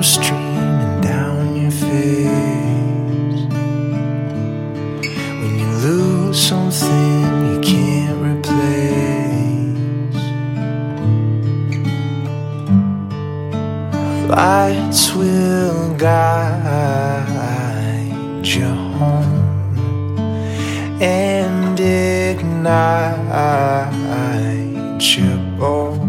streaming down your face. When you lose something you can't replace, lights will guide you home and ignite your bones.